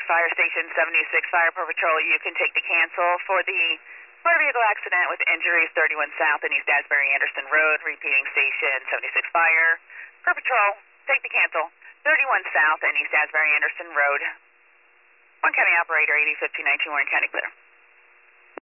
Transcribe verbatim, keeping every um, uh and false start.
Fire Station seventy-six Fire Patrol. You can take the cancel for the motor vehicle accident with injuries thirty-one South and East Asbury Anderson Road. Repeating Station seventy-six Fire Patrol. Take the cancel. thirty-one South and East Asbury Anderson Road. Warren County Operator eighty fifteen nineteen Warren County clear.